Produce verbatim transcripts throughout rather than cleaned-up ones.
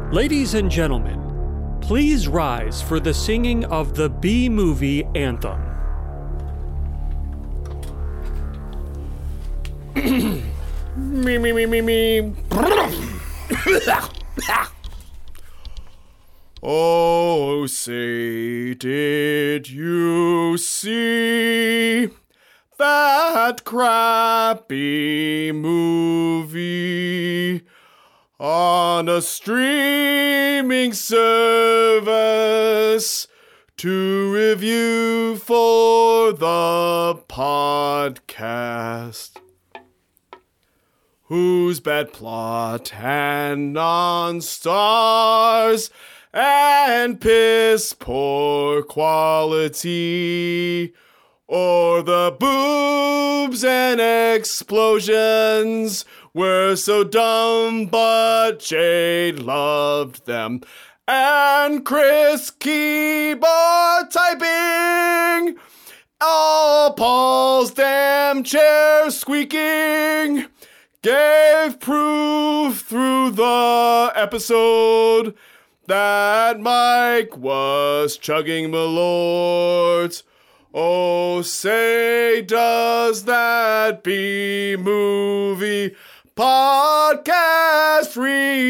Ladies and gentlemen, please rise for the singing of the B-Movie anthem. Me, me, me, me, me. Oh, say, did you see that crappy movie on a streaming service to review for the podcast? Whose bad plot and non-stars and piss poor quality, or the boobs and explosions were so dumb, but Jade loved them. And Chris keyboard typing, all Paul's damn chair squeaking, gave proof through the episode that Mike was chugging Malords. Oh, say, does that B-Movie podcast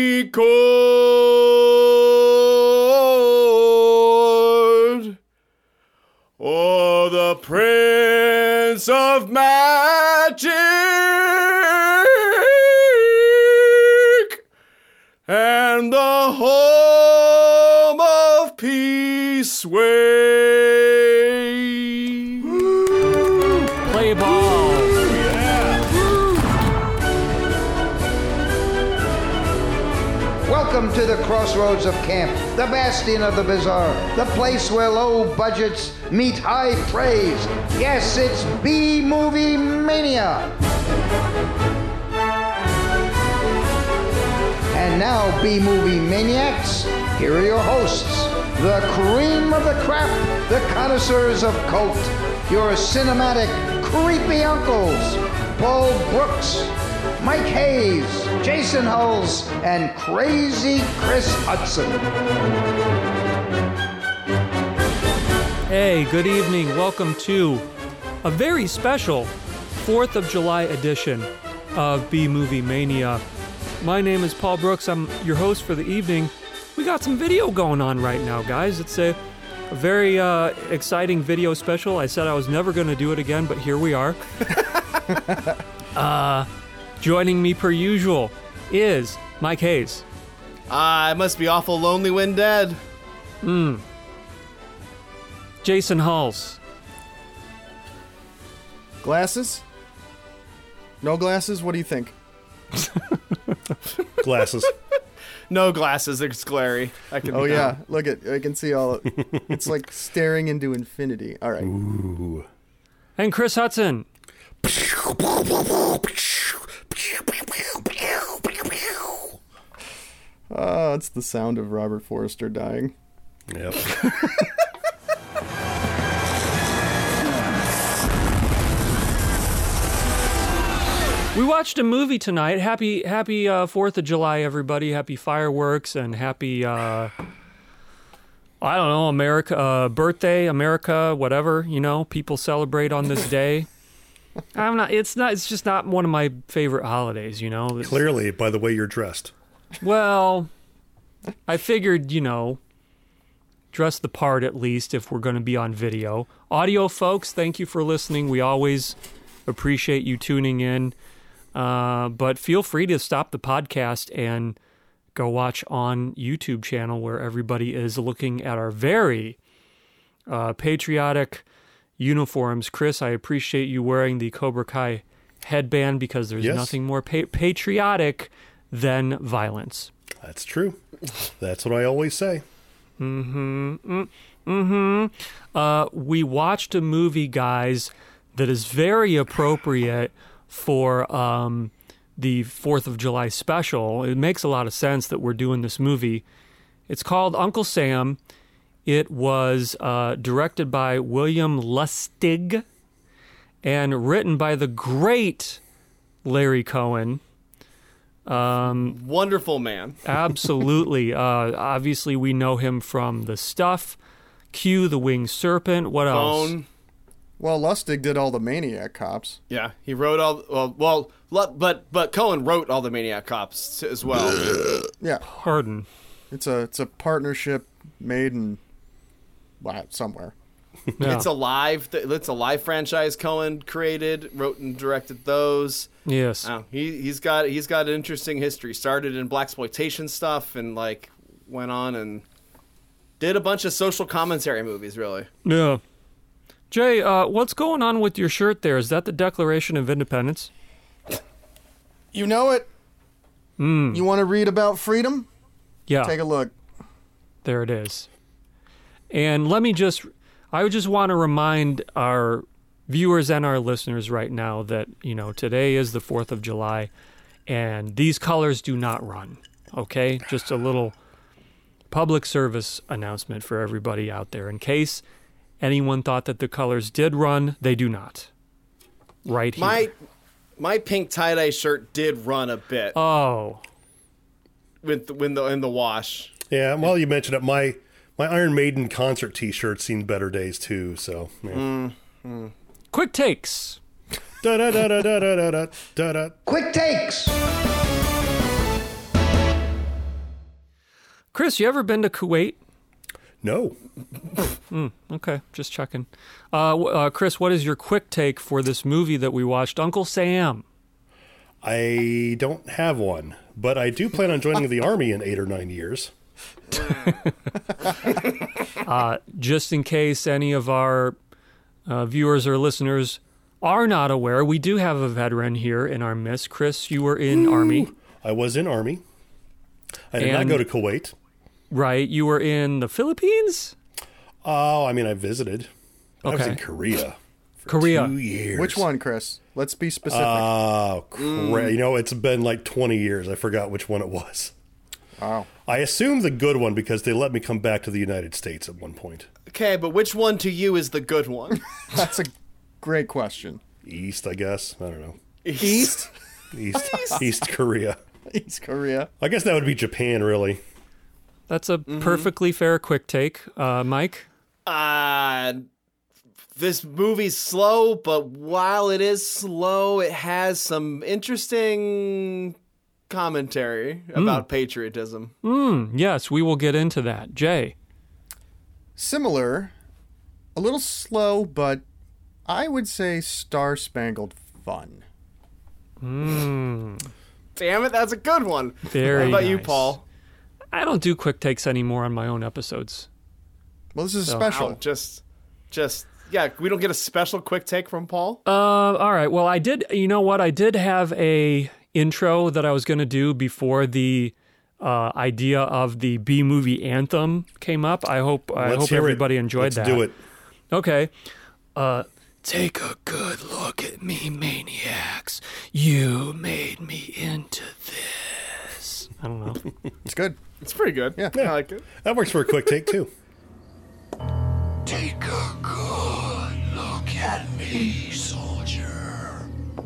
record? Oh, the Prince of Magic and the home of Peace Way. Play ball. Yeah. Welcome to the crossroads of camp, the bastion of the bizarre, the place where low budgets meet high praise. Yes, it's B-Movie Mania. And now, B-Movie Maniacs, here are your hosts, the cream of the crap, the connoisseurs of cult, your cinematic creepy uncles, Paul Brooks, Mike Hayes, Jason Hulls, and crazy Chris Hudson. Hey, good evening. Welcome to a very special fourth of July edition of B-Movie Mania. My name is Paul Brooks. I'm your host for the evening. We got some video going on right now, guys. It's a, a very uh, exciting video special. I said I was never going to do it again, but here we are. uh, joining me per usual is Mike Hayes. I must be awful lonely when dead. Hmm. Jason Hulls. Glasses? No glasses? What do you think? Glasses. No glasses, it's glary. I can. Oh yeah, look at I can see all. It's like staring into infinity. All right. Ooh. And Chris Hudson. Oh, it's the sound of Robert Forster dying. Yep. We watched a movie tonight. Happy happy uh, fourth of July, everybody. Happy fireworks and happy, uh, I don't know, America, uh, birthday, America, whatever, you know, people celebrate on this day. I'm not, it's not, it's just not one of my favorite holidays, you know. It's, Clearly, by the way you're dressed. well, I figured, you know, dress the part at least if we're going to be on video. Audio folks, thank you for listening. We always appreciate you tuning in. Uh, but feel free to stop the podcast and go watch on YouTube channel where everybody is looking at our very uh, patriotic uniforms. Chris, I appreciate you wearing the Cobra Kai headband because there's Yes. nothing more pa- patriotic than violence. That's true. That's what I always say. Mm-hmm. Mm- mm-hmm. Uh, we watched a movie, guys, that is very appropriate for um, the fourth of July special. It makes a lot of sense that we're doing this movie. It's called Uncle Sam. It was uh, directed by William Lustig and written by the great Larry Cohen. Wonderful man. Absolutely. uh, obviously, we know him from The Stuff, Q, The Winged Serpent. What else? Bone. Well, Lustig did all the Maniac Cops. Yeah, he wrote all. Well, well, lu- but but Cohen wrote all the Maniac Cops as well. Yeah, Pardon. it's a it's a partnership made in wow, somewhere. Yeah. It's a live. It's a live franchise. Cohen created, wrote, and directed those. Yes. Oh, he he's got he's got an interesting history. Started in blaxploitation stuff and like went on and did a bunch of social commentary movies. Really. Yeah. Jay, uh, what's going on with your shirt there? Is that the Declaration of Independence? You know it. Mm. You want to read about freedom? Yeah. Take a look. There it is. And let me just, I would just want to remind our viewers and our listeners right now that, you know, today is the fourth of July and these colors do not run. Okay? Just a little public service announcement for everybody out there. In case anyone thought that the colors did run, they do not. Right here. My my pink tie-dye shirt did run a bit Oh. with the, when the in the wash. Yeah, well, you mentioned it. My my Iron Maiden concert T-shirt seen better days too. So, yeah. Quick takes. da da da da da da da da da. Quick takes. Chris, you ever been to Kuwait? No, Okay, just checking. Uh, w- uh, Chris, what is your quick take for this movie that we watched, Uncle Sam? I don't have one, but I do plan on joining the army in eight or nine years. Just in case any of our uh, viewers or listeners are not aware, we do have a veteran here in our midst. Chris, you were in Army, I was in army. I did And- not go to Kuwait. right? You were in the Philippines? Oh, I mean, I visited. I was Okay. in Korea. For Korea. Two years. Which one, Chris? Let's be specific. Oh, cra- you know, it's been like twenty years. I forgot which one it was. oh. I assume the good one because they let me come back to the United States at one point. Okay, but which one to you is the good one? That's a great question. East, I guess. I don't know. East. East, East Korea. East Korea. I guess that would be Japan, really. That's a perfectly fair quick take. Uh, Mike? Uh, this movie's slow, but while it is slow, it has some interesting commentary about patriotism. Mm, yes, we will get into that. Jay? Similar, a little slow, but I would say star-spangled fun. Damn it, that's a good one. Very What about you, nice. Paul? I don't do quick takes anymore on my own episodes. Well, this is So- special. Oh, just, just, yeah, we don't get a special quick take from Paul? Uh, all right. Well, I did. You know what? I did have a intro that I was going to do before the uh, idea of the B movie anthem came up. I hope. I Let's hope hear it. everybody enjoyed Let's that. do it. Okay. Uh, take a good look at me, maniacs. You made me into this. I don't know. It's good. It's pretty good. Yeah. I like it. That works for a quick take, too. Take a good look at me, soldier.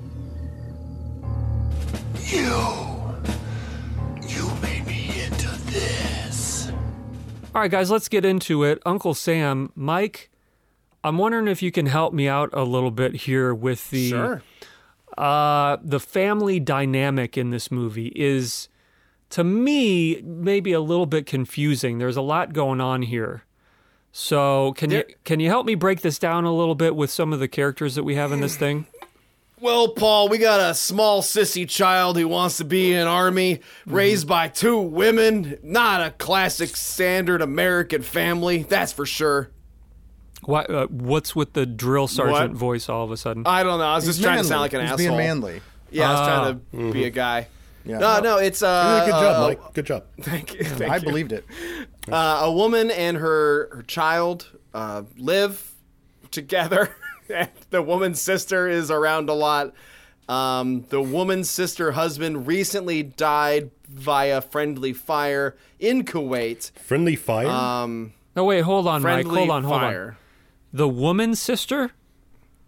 You. You made me into this. All right, guys, let's get into it. Uncle Sam, Mike, I'm wondering if you can help me out a little bit here with the Sure. uh, the family dynamic in this movie is, to me, maybe a little bit confusing. There's a lot going on here. So can you There- can you help me break this down a little bit with some of the characters that we have in this thing? Well, Paul, we got a small sissy child who wants to be in army, raised by two women. Not a classic standard American family, that's for sure. Why, uh, what's with the drill sergeant What? voice all of a sudden? I don't know. I was just He's trying to manly. sound like an He's asshole. being manly. Yeah, I was Ah. trying to be a guy. Yeah. No, no, it's You uh. did a good job, uh, Mike. Good job. Thank you. Thank I you. believed it. Uh, a woman and her her child uh, live together. And the woman's sister is around a lot. Um, the woman's sister husband recently died via friendly fire in Kuwait. Friendly fire? Um, No, wait, hold on, Mike. friendly Hold on, hold on. fire. The woman's sister?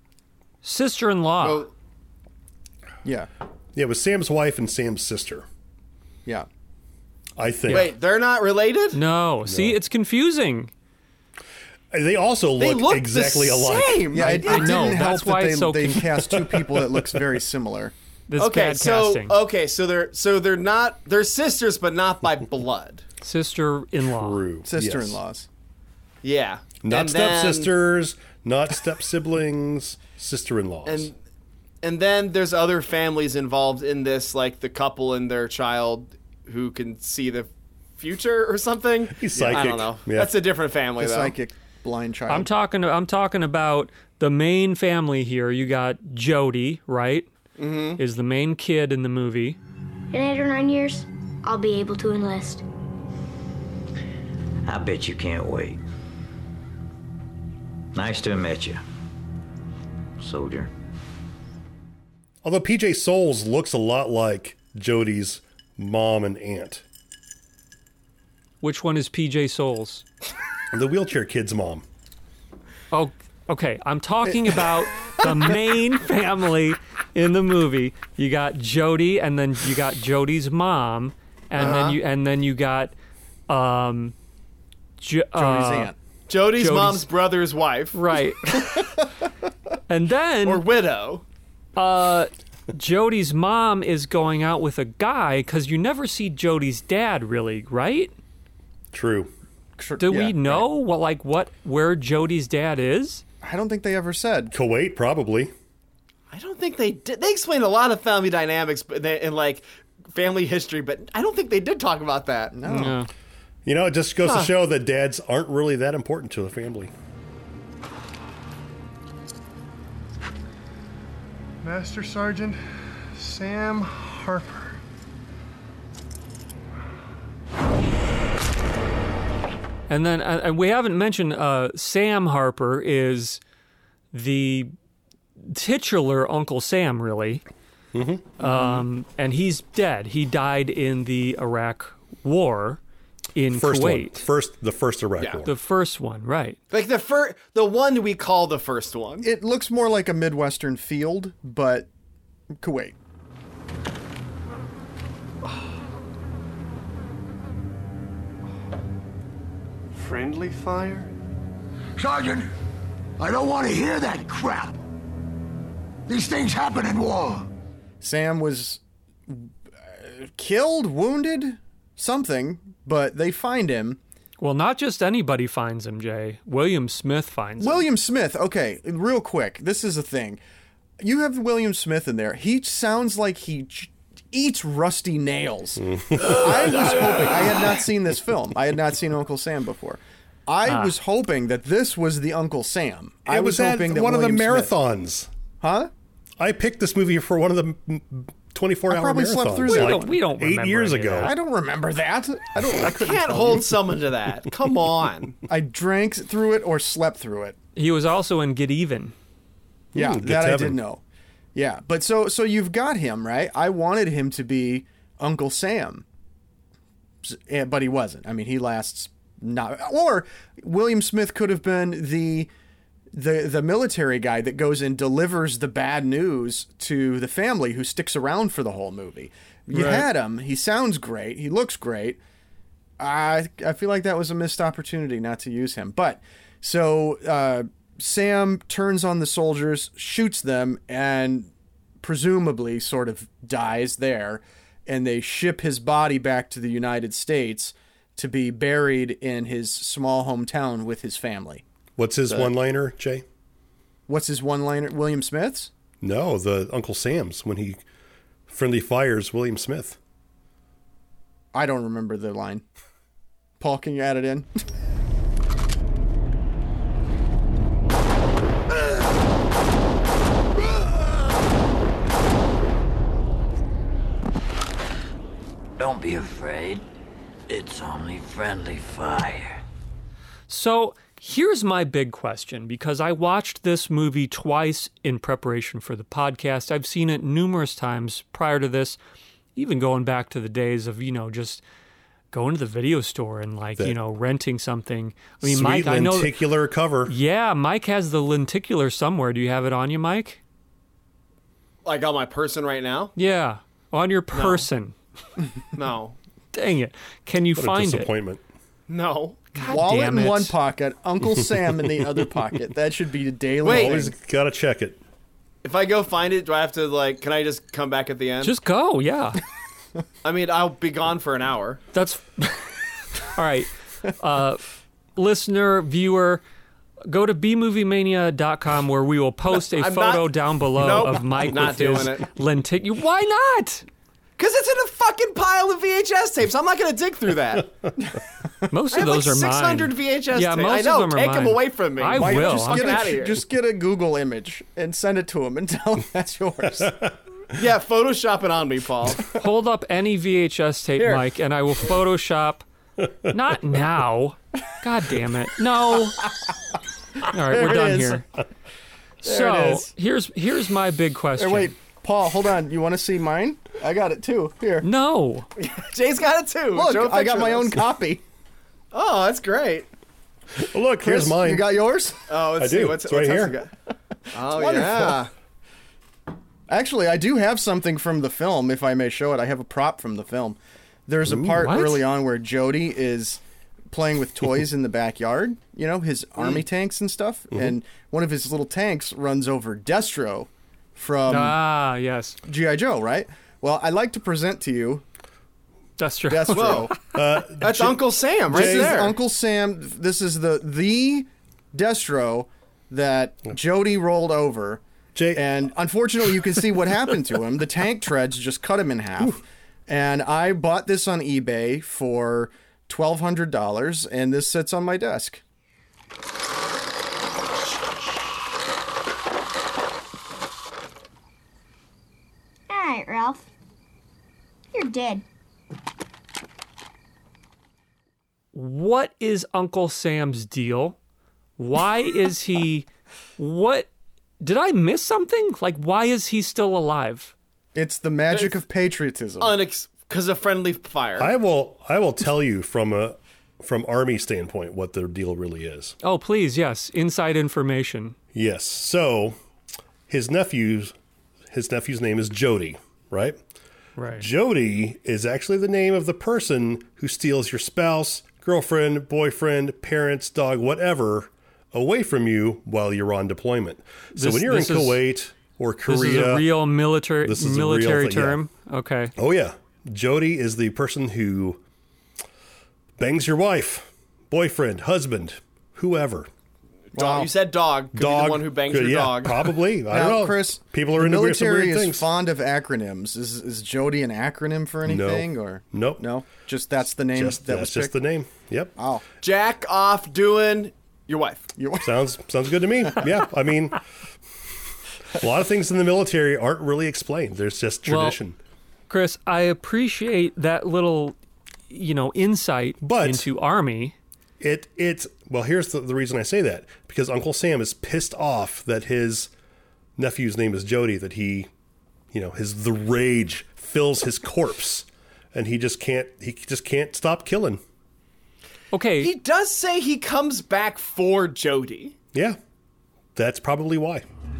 Sister-in-law. Well, Yeah. yeah, it was Sam's wife and Sam's sister. Yeah. I think. Wait, they're not related? No. See, it's confusing. They also They look, look exactly the alike. same. Yeah, it, it I didn't know, help that's that why they, it's so they conf- cast two people that looks very similar. This Okay, bad so casting. okay, so they're so they're not they're sisters, but not by blood. Sister-in-law. True. Sister-in-laws. Yeah, Not And then- step-sisters, not step-siblings, sister-in-laws. and and then there's other families involved in this, like the couple and their child who can see the future or something. He's I psychic. don't know. Yeah. That's a different family, The though. psychic blind child. I'm talking. I'm talking about the main family here. You got Jody, right? Mm-hmm. Is the main kid in the movie. In eight or nine years, I'll be able to enlist. I bet you can't wait. Nice to have met you, soldier. Although P J Souls looks a lot like Jody's mom and aunt. Which one is P J Souls? The wheelchair kid's mom. Oh, okay. I'm talking about the main family in the movie. You got Jody, and then you got Jody's mom, and Uh-huh. then you and then you got um, jo- Jody's uh, aunt. Jody's, Jody's- mom's brother's wife right? And then or widow. uh, Jody's mom is going out with a guy because you never see Jody's dad, really, right? True. Do Yeah, we know what, like, what, where Jody's dad is? I don't think they ever said. Kuwait, probably. I don't think they did. They explained a lot of family dynamics, but they, and like family history, but I don't think they did talk about that. No. No. You know, it just goes Huh. to show that dads aren't really that important to a family. Master Sergeant Sam Harper. And then uh, and we haven't mentioned uh, Sam Harper is the titular Uncle Sam, really. Mm-hmm. Um, and he's dead. He died in the Iraq War in First one. Kuwait. First, the first Iraq Yeah. war. The first one, right. Like the first, the one we call the first one. It looks more like a Midwestern field, but Kuwait. Friendly fire? Sergeant, I don't want to hear that crap. These things happen in war. Sam was uh, killed, wounded, something, but they find him. Well, not just anybody finds him, Jay. William Smith finds him. William Smith, okay, real quick, this is a thing. You have William Smith in there. He sounds like he ch- eats rusty nails. I was hoping, I had not seen this film. I had not seen Uncle Sam before. I Ah. was hoping that this was the Uncle Sam. I It was, was at hoping that one William of the Smith- marathons. Huh? I picked this movie for one of the twenty-four I hour probably marathons. slept through We that. don't, we don't eight remember years any of ago. that. I don't remember that. I don't. I couldn't Can't tell hold you. someone to that. Come on. I drank through it or slept through it. He was also in Get Even. Yeah, Ooh, good that I heaven. did know. Yeah, but so so you've got him, right? I wanted him to be Uncle Sam, S- eh, but he wasn't. I mean, he lasts not. Or William Smith could have been the the the military guy that goes and delivers the bad news to the family, who sticks around for the whole movie. You Right. had him. He sounds great. He looks great. I I feel like that was a missed opportunity not to use him. But so uh, Sam turns on the soldiers, shoots them, and presumably sort of dies there. And they ship his body back to the United States to be buried in his small hometown with his family. What's his one-liner, Jay? What's his one-liner? William Smith's? No, the Uncle Sam's when he friendly fires William Smith. I don't remember the line. Paul, can you add it in? Don't be afraid. It's only friendly fire. So here's my big question, because I watched this movie twice in preparation for the podcast. I've seen it numerous times prior to this, even going back to the days of, you know, just going to the video store and, like, The you know, renting something. I mean, Sweet Mike, I know. lenticular cover. Yeah, Mike has the lenticular somewhere. Do you have it on you, Mike? Like on my person right now? Yeah, on your person. No. Dang it. Can you What a find it? disappointment. No. God Wallet damn in it. one pocket, Uncle Sam in the other pocket. That should be a daily Wait. thing. Always got to check it. If I go find it, do I have to, like, can I just come back at the end? Just go, yeah. I mean, I'll be gone for an hour. That's all right. Uh, listener, viewer, go to b movie mania dot com where we will post a I'm photo not- down below Nope, of Mike I'm not with his doing it. lenticular. Why not? Because it's in a fucking pile of V H S tapes. I'm not going to dig through that. Most I of have those like are six hundred mine. V H S Yeah, tapes. most I of know. them are Take them mine. away from me. I Why will. Don't just, I'm get Get a, outta here. just get a Google image and send it to him and tell him that's yours. Yeah, Photoshop it on me, Paul. Hold up any V H S tape, Here. Mike, and I will Photoshop. Not now. God damn it. No. All right, There we're it done is. here. it So is. here's here's my big question. Or wait, Paul, hold on. You want to see mine? I got it too. Here. No. Jay's got it too. Look, Show a I got picture my of own this. copy. Oh, that's great. Oh, look, here's Chris, mine. You got yours? Oh, let's I see. do. What's, It's right what's else here. we got? Oh, wonderful. yeah. Actually, I do have something from the film, if I may show it. I have a prop from the film. There's a part what? early on where Jody is playing with toys in the backyard, you know, his Mm. army tanks and stuff, and one of his little tanks runs over Destro from Ah, yes. G I. Joe, right? Well, I'd like to present to you That's true. Destro. That's Uncle Sam right This is there. Uncle Sam. This is the the Destro that Jody rolled over. Jay- And unfortunately, you can see what happened to him. The tank treads just cut him in half. And I bought this on eBay for twelve hundred dollars, and this sits on my desk. All right, Ralph. You're dead. What is Uncle Sam's deal? Why is he what did I miss something? Like why is he still alive? It's the magic of patriotism. Unex- because of friendly fire. I will. I will tell you from a from Army standpoint what their deal really is. Oh, please, yes. Inside information. Yes. So his nephew's his nephew's name is Jody, right? Right. Jody is actually the name of the person who steals your spouse, girlfriend, boyfriend, parents, dog, whatever, away from you while you're on deployment. So This- when you're in this is- Kuwait or Korea, This is a real military This is a military real thing, yeah. term. Okay. oh yeah, Jody is the person who bangs your wife, boyfriend, husband, whoever. Dog. You said dog. Could Dog, be the one who bangs could- your yeah, dog. Probably. I Now, don't know. Chris, people are the into weird, some military weird is things. fond of acronyms. Is is Jody an acronym for anything, or Nope. no? Just that's the name Just that that's was just picked? the name. Yep. Oh, Jack off doing your wife. you Sounds sounds good to me. Yeah. I mean, a lot of things in the military aren't really explained. There's just Well, tradition. Chris, I appreciate that little, you know, insight But- into Army. It it well, here's the, the reason I say that, because Uncle Sam is pissed off that his nephew's name is Jody, that he, you know, his the rage fills his corpse, and he just can't he just can't stop killing. Okay. He does say he comes back for Jody. Yeah, that's probably why.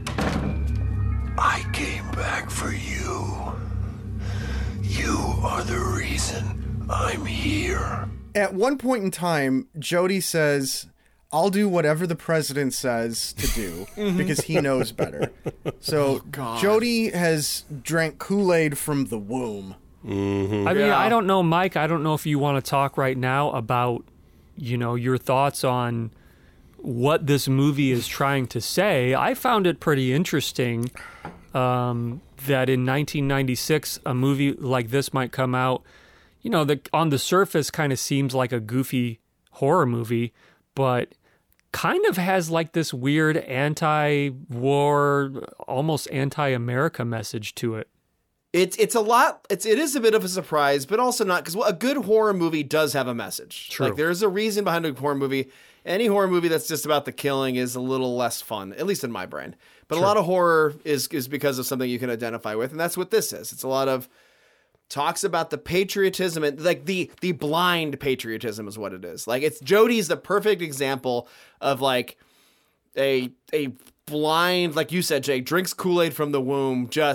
I came back for you. You are the reason I'm here. At one point in time, Jody says, I'll do whatever the president says to do because he knows better. So Jody has drank Kool-Aid from the womb. I mean, Yeah. I don't know, Mike. I don't know if you want to talk right now about, you know, your thoughts on what this movie is trying to say. I found it pretty interesting um, that in nineteen ninety-six, a movie like this might come out. You know, the, on the surface kind of seems like a goofy horror movie, but kind of has like this weird anti-war, almost anti-America message to it. It's it's a lot. It's it is a bit of a surprise, but also not, because a good horror movie does have a message. True. Like there's a reason behind a horror movie. Any horror movie that's just about the killing is a little less fun, at least in my brain. But a lot of horror is is because of something you can identify with, and that's what this is. It's a lot of talks about the patriotism and like the the blind patriotism is what it is. Like it's Jody's the perfect example of like a a blind, like you said, Jay, drinks Kool-Aid from the womb, just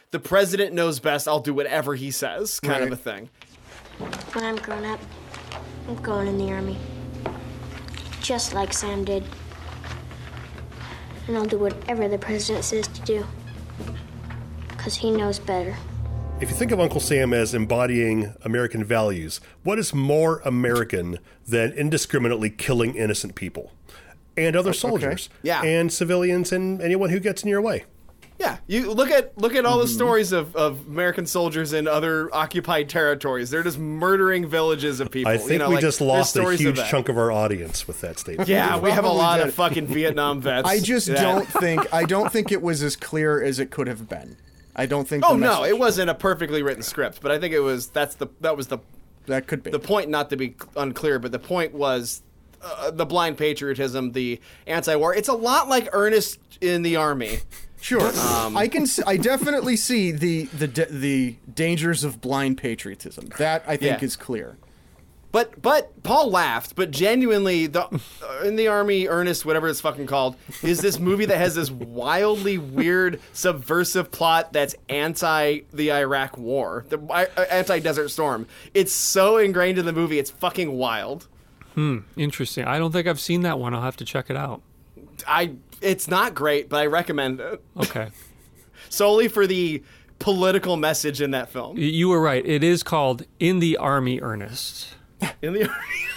the president knows best. I'll do whatever he says, kind Right. of a thing. When I'm grown up, I'm going in the army. Just like Sam did. And I'll do whatever the president says to do. Because he knows better. If you think of Uncle Sam as embodying American values, what is more American than indiscriminately killing innocent people and other soldiers, Yeah. and civilians and anyone who gets in your way? Yeah, you look at look at all the stories of, of American soldiers in other occupied territories. They're just murdering villages of people. I think you know, we like, just there's lost a stories of huge that. chunk of our audience with that statement. Yeah, we have a Probably lot did. of fucking Vietnam vets. I just that- don't think I don't think it was as clear as it could have been. I don't think. Oh the no, message- it wasn't a perfectly written script, but I think it was. That's the that was the That could be the point. Not to be unclear, but the point was uh, the blind patriotism, the anti-war. It's a lot like Ernest in the Army. Sure, Um, I can. s- I definitely see the the da- the dangers of blind patriotism. That I think Yeah. is clear. But but Paul laughed, but genuinely, the uh, in the Army, Ernest, whatever it's fucking called, is this movie that has this wildly weird, subversive plot that's anti the Iraq War, the uh, anti Desert Storm. It's so ingrained in the movie, it's fucking wild. Hmm. Interesting. I don't think I've seen that one. I'll have to check it out. I it's not great, but I recommend it Okay. solely for the political message in that film. Y- You were right. It is called In the Army, Ernest. In the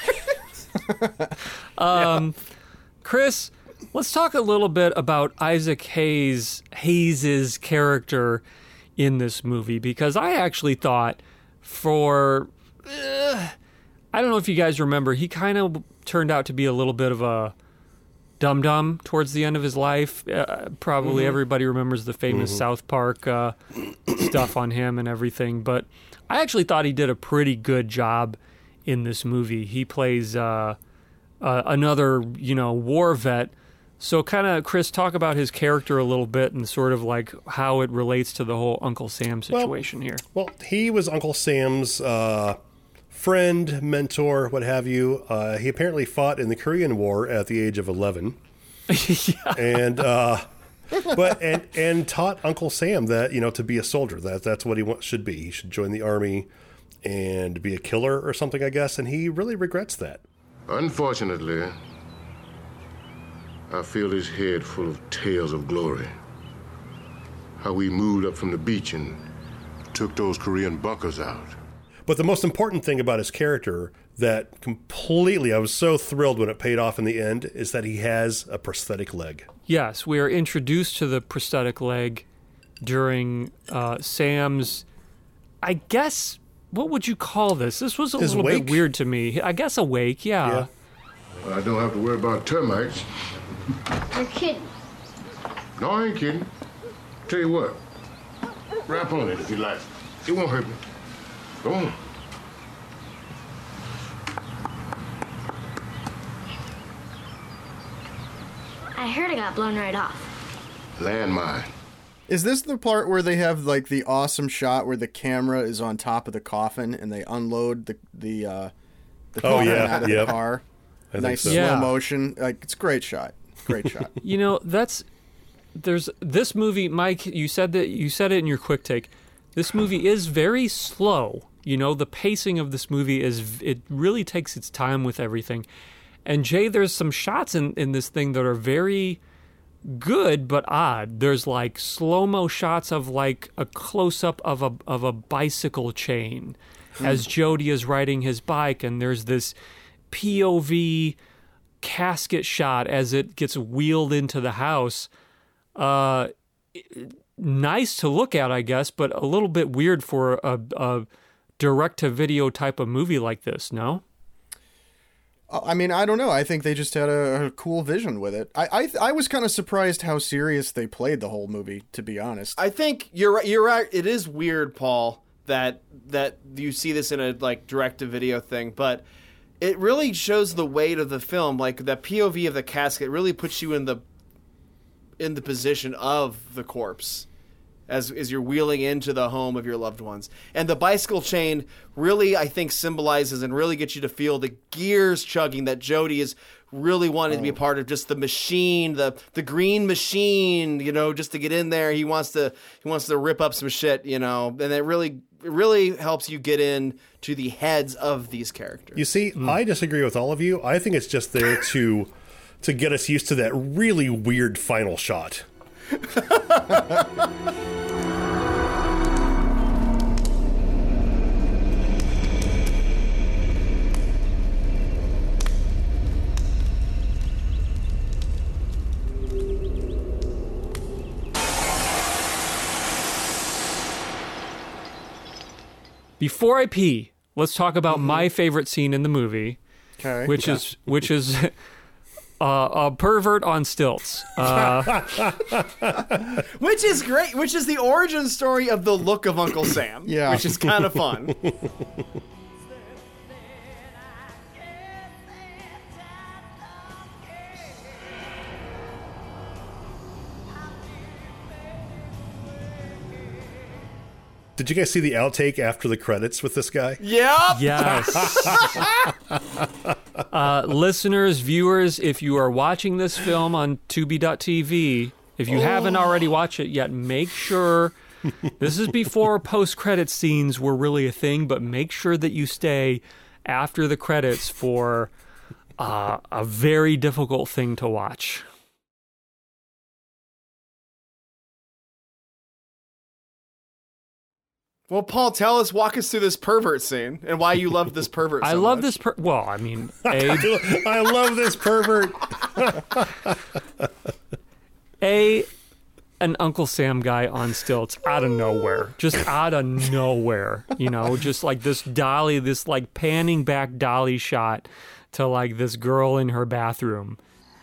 Um, Chris, let's talk a little bit about Isaac Hayes Hayes's character in this movie, because I actually thought for uh, I don't know if you guys remember, he kind of turned out to be a little bit of a dum-dum towards the end of his life. Uh, probably Mhm. everybody remembers the famous Mhm. South Park uh, stuff on him and everything, but I actually thought he did a pretty good job in this movie. He plays uh, uh, another, you know, war vet. So kind of, Chris, talk about his character a little bit and sort of like how it relates to the whole Uncle Sam situation here. Well, he was Uncle Sam's uh, friend, mentor, what have you. Uh, he apparently fought in the Korean War at the age of eleven. Yeah. And uh, but and and taught Uncle Sam that, you know, to be a soldier, that that's what he wa- should be. He should join the army and be a killer or something, I guess. And he really regrets that. Unfortunately, I feel his head full of tales of glory. How we moved up from the beach and took those Korean bunkers out. But the most important thing about his character that completely, I was so thrilled when it paid off in the end, is that he has a prosthetic leg. Yes, we are introduced to the prosthetic leg during uh, Sam's, I guess, what would you call this? This was a His little wake? bit weird to me. I guess a wake, yeah. I don't have to worry about termites. You're kidding. No, I ain't kidding. Tell you what, rap on it if you like. It won't hurt me. Go on. I heard it got blown right off. Landmine. Is this the part where they have like the awesome shot where the camera is on top of the coffin and they unload the the uh, the Oh, coffin yeah, out of yep. the car? I think Nice so. slow Yeah. motion. Like it's a great shot. Great shot. You know, that's there's this movie, Mike, you said that you said it in your quick take. This movie is very slow. You know, the pacing of this movie is it really takes its time with everything. And Jay, there's some shots in, in this thing that are very good but odd. There's like slow-mo shots of like a close-up of a of a bicycle chain as Jody is riding his bike, and there's this P O V casket shot as it gets wheeled into the house. Uh, nice to look at, I guess, but a little bit weird for a, a direct-to-video type of movie like this, no? I mean, I don't know. I think they just had a, a cool vision with it. I I, I was kind of surprised how serious they played the whole movie, to be honest. I think you're right. You're right. It is weird, Paul, that that you see this in a like direct to video thing, but it really shows the weight of the film. Like the P O V of the casket really puts you in the in the position of the corpse, as as you're wheeling into the home of your loved ones. And the bicycle chain really, I think, symbolizes and really gets you to feel the gears chugging that Jody is really wanting oh. to be a part of, just the machine, the the green machine, you know, just to get in there. He wants to he wants to rip up some shit, you know, and it really it really helps you get in to the heads of these characters. You see, mm. I disagree with all of you. I think it's just there to to get us used to that really weird final shot. Before I pee, let's talk about mm-hmm. my favorite scene in the movie, okay. which yeah. is which is uh, a pervert on stilts, uh, which is great. Which is the origin story of the look of Uncle Sam. Yeah, which is kind of fun. Did you guys see the outtake after the credits with this guy? Yeah. Yes. uh, listeners, viewers, if you are watching this film on Tubi dot T V, if you oh. haven't already watched it yet, make sure, this is before post-credit scenes were really a thing, but make sure that you stay after the credits for uh, a very difficult thing to watch. Well, Paul, tell us, walk us through this pervert scene and why you love this pervert so I love much. this per- well, I mean, A, I love this pervert. A, an Uncle Sam guy on stilts out of nowhere. Just out of nowhere. You know, just like this dolly, this like panning back dolly shot to like this girl in her bathroom.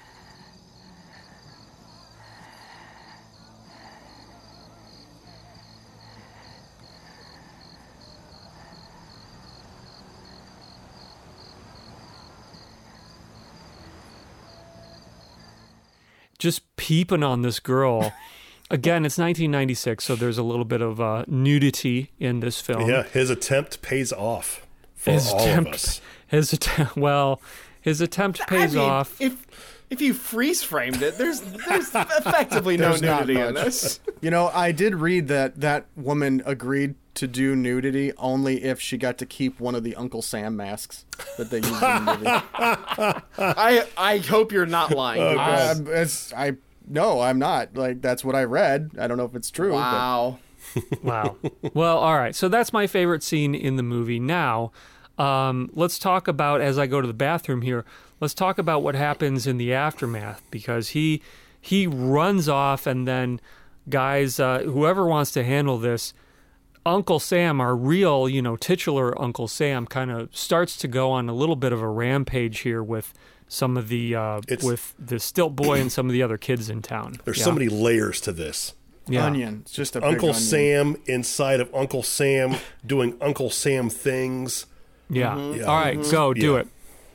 Just peeping on this girl. Again, it's nineteen ninety-six, so there's a little bit of uh, nudity in this film. Yeah, his attempt pays off for his all attempt, of us. His attempt, well, his attempt pays I mean, off. If if you freeze framed it, there's there's effectively no There's not nudity in much. this. You know, I did read that that woman agreed to do nudity only if she got to keep one of the Uncle Sam masks that they used in the movie. I I hope you're not lying. Oh, I, it's, I no, I'm not. Like, that's what I read. I don't know if it's true. Wow. But. Wow. Well, all right. So that's my favorite scene in the movie. Now, um, let's talk about, as I go to the bathroom here, let's talk about what happens in the aftermath, because he he runs off, and then guys, uh, whoever wants to handle this, Uncle Sam, our real, you know, titular Uncle Sam, kind of starts to go on a little bit of a rampage here with some of the uh, with the stilt boy and some of the other kids in town. There's yeah. so many layers to this. Yeah. Onion. It's just a Uncle big onion. Sam inside of Uncle Sam doing Uncle Sam things. Yeah. Mm-hmm. yeah. All right, go do yeah. it.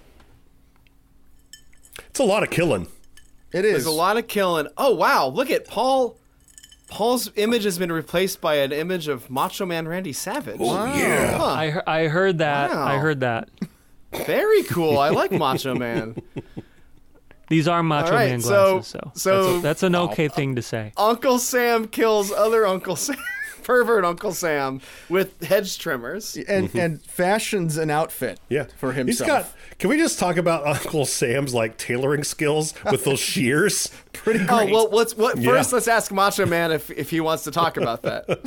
It's a lot of killing. It is. There's a lot of killing. Oh wow! Look at Paul. Paul's image has been replaced by an image of Macho Man Randy Savage. Oh wow. yeah! Huh. I I heard that. Wow. I heard that. Very cool. I like Macho Man. These are Macho right, Man so- glasses, so, so- that's, a, that's an okay thing to say. Uncle Sam kills other Uncle Sam, pervert Uncle Sam, with hedge trimmers. and and fashions an outfit Yeah, for himself. He's got. Can we just talk about Uncle Sam's like tailoring skills with those shears? Pretty Oh great. well, let's what Yeah. first. Let's ask Macho Man if if he wants to talk about that.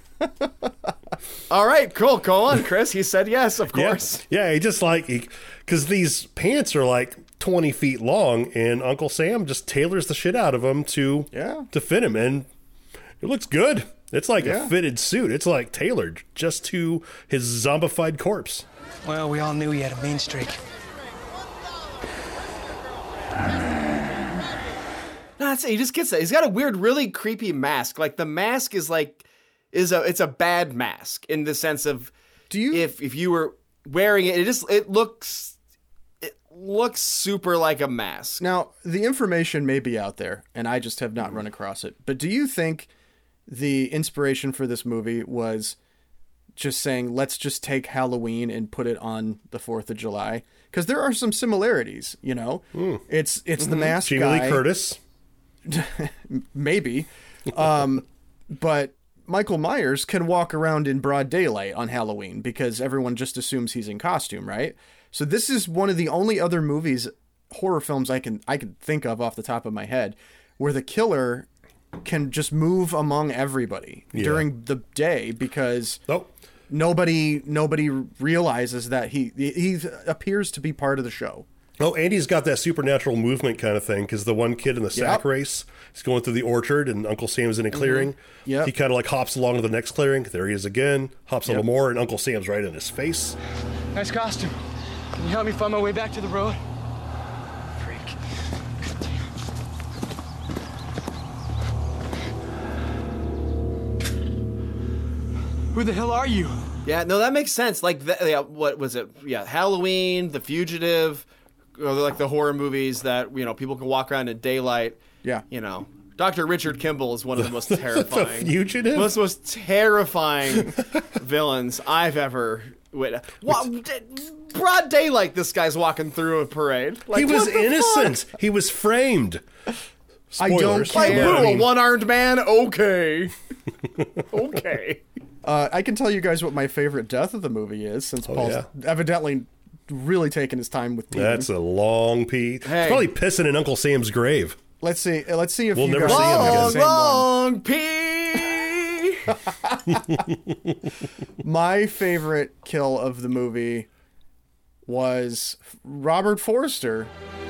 All right, cool. Go on, Chris. He said yes, of yeah. course. Yeah, he just like because these pants are like twenty feet long, and Uncle Sam just tailors the shit out of them to Yeah. to fit him, and it looks good. It's like Yeah. a fitted suit. It's like tailored just to his zombified corpse. Well, we all knew he had a mean streak. That's it. He just gets that. He's got a weird, really creepy mask. Like the mask is like is a it's a bad mask in the sense of Do you if if you were wearing it, it just it looks it looks super like a mask. Now, the information may be out there, and I just have not run across it. But do you think the inspiration for this movie was just saying, let's just take Halloween and put it on the fourth of July. Because there are some similarities, you know? Mm. It's it's mm-hmm. the masked Jamie guy. Lee Curtis. Maybe. Um, but Michael Myers can walk around in broad daylight on Halloween because everyone just assumes he's in costume, right? So this is one of the only other movies, horror films I can I can think of off the top of my head, where the killer can just move among everybody yeah. during the day because oh. nobody nobody realizes that he he appears to be part of the show. Oh, Andy's got that supernatural movement kind of thing because the one kid in the sack yep. race is going through the orchard and Uncle Sam's in a clearing. Mm-hmm. Yep. He kind of like hops along to the next clearing. There he is again. Hops yep. a little more and Uncle Sam's right in his face. Nice costume. Can you help me find my way back to the road? Freak. Who the hell are you? Yeah, no, that makes sense. Like, the, yeah, what was it? Yeah, Halloween, The Fugitive, or like the horror movies that, you know, people can walk around in daylight. Yeah. You know, Doctor Richard Kimball is one of the most terrifying. The Fugitive? Most, most terrifying villains I've ever witnessed. Broad daylight, this guy's walking through a parade. Like, he was what the innocent. fuck? He was framed. Spoilers. I don't Like, care. who, I a mean- one-armed man? Okay. Okay. Uh, I can tell you guys what my favorite death of the movie is, since Oh, Paul's yeah. evidently really taking his time with peeing. That's a long pee. Hey. He's probably pissing in Uncle Sam's grave. Let's see. Let's see if We'll you never guys see him have again. the same one. Long pee. My favorite kill of the movie was Robert Forster.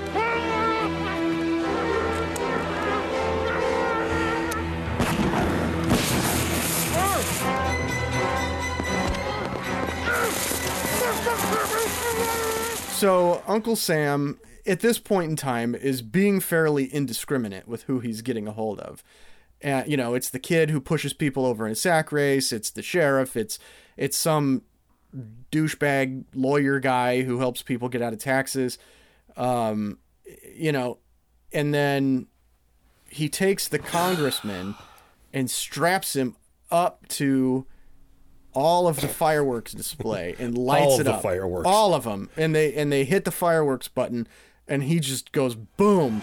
So Uncle Sam, at this point in time, is being fairly indiscriminate with who he's getting a hold of. And, you know, it's the kid who pushes people over in a sack race. It's the sheriff. It's it's some douchebag lawyer guy who helps people get out of taxes. Um, you know, and then he takes the congressman and straps him up to all of the fireworks display and lights All of it the up. fireworks. All of them. And they and they hit the fireworks button and he just goes boom.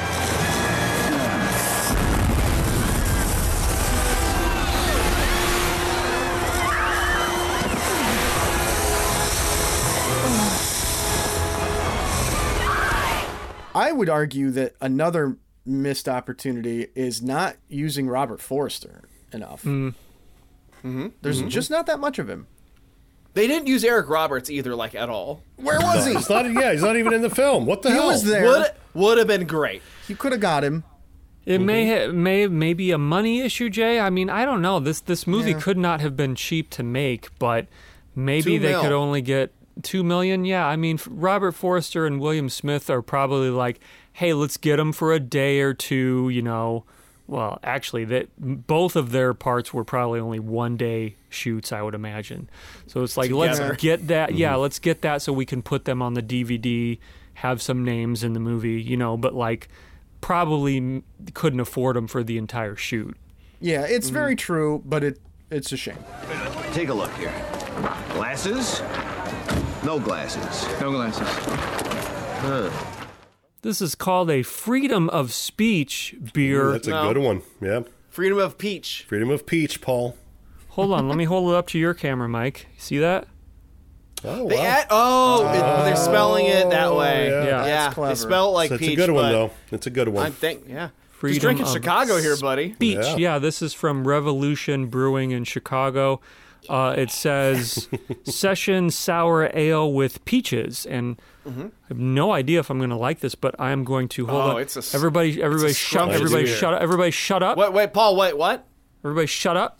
I would argue that another missed opportunity is not using Robert Forster enough. Mm. Mm-hmm. There's mm-hmm. just not that much of him. They didn't use Eric Roberts either, like, at all. Where was No, he? he's not, yeah, he's not even in the film. What the He hell? was there. Would would have been great. You could have got him. It may ha- may maybe a money issue, Jay. I mean, I don't know. This this movie Yeah. could not have been cheap to make, but maybe Two they mil. could only get two million. Yeah, I mean, Robert Forster and William Smith are probably like, hey, let's get them for a day or two. You know, well, actually, that both of their parts were probably only one day shoots, I would imagine. So it's like, Together. let's get that. Yeah, let's get that so we can put them on the D V D, have some names in the movie. You know, but like. Probably couldn't afford them for the entire shoot. Yeah, it's Mm-hmm. very true, but it it's a shame. Take a look here. Glasses? No glasses. No glasses. Huh. This is called a freedom of speech beer. Ooh, that's a No. good one. Yeah. Freedom of Peach. Freedom of Peach, Paul. Hold on, let me hold it up to your camera, Mike. See that? Oh, They wow. add, oh, it, they're spelling it that way. yeah. Yeah. yeah. That's clever. They spell it like So it's peach. a good one, but though. It's a good one. I think, yeah. Freedom Just drinking of Chicago here, buddy. Speech. Yeah. Yeah. this is from Revolution Brewing in Chicago. Uh, it says session sour ale with peaches, and I have no idea if I'm going to like this, but I am going to hold Oh, on. it's a s- everybody, everybody, it's a shut! scrumptious Everybody, beer. shut up! Everybody, shut up! Wait, wait, Paul, wait, what? Everybody, shut up!